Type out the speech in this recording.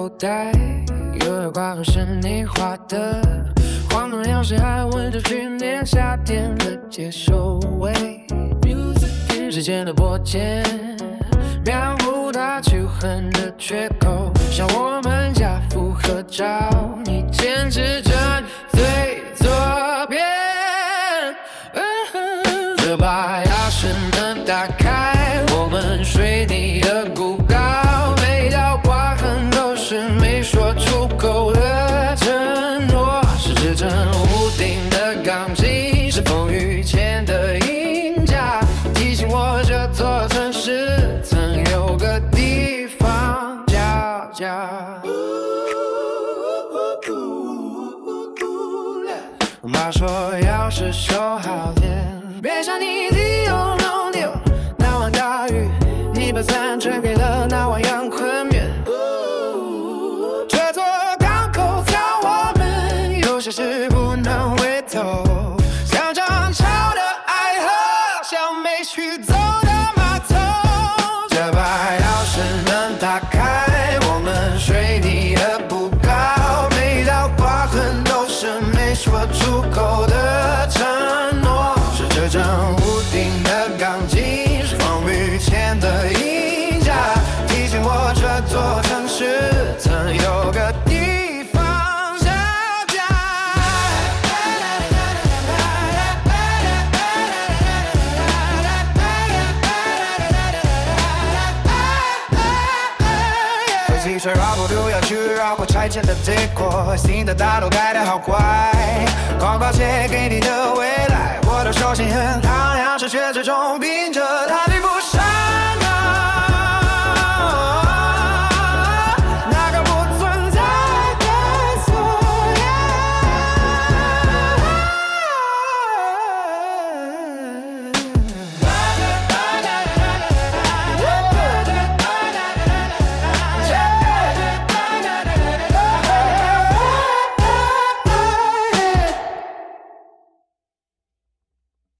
口袋，有月挂号是你画的，晃动钥匙还闻着去年夏天的接收尾，时间的拨键描绘它去痕的缺口，像我们家复合照，你坚持着最左边，这把钥匙能打开我们水泥的骨膏，每道刮痕都是没说出口的承诺，是支撑屋顶的钢筋，是风雨前的赢家，提醒我这座城市曾有个地方叫家。我妈说要是修好点，别像你弟有弄丢那碗大鱼，你把伞传给了那碗阳坤面。这座港口靠我们，有些事不能回头，像涨潮的爱河，像没驱走的码头。这把钥匙能打开我们水泥的不高，每道刮痕都是没说出口的承诺，是支撑屋顶的钢筋，是风雨前的赢家，提醒我这座城市曾有个地方叫家。回汽车绕过路要去绕过拆迁的结果，新的大楼盖得好快，广告写给你的未来，我的手心很烫，钥匙却始终秉着它。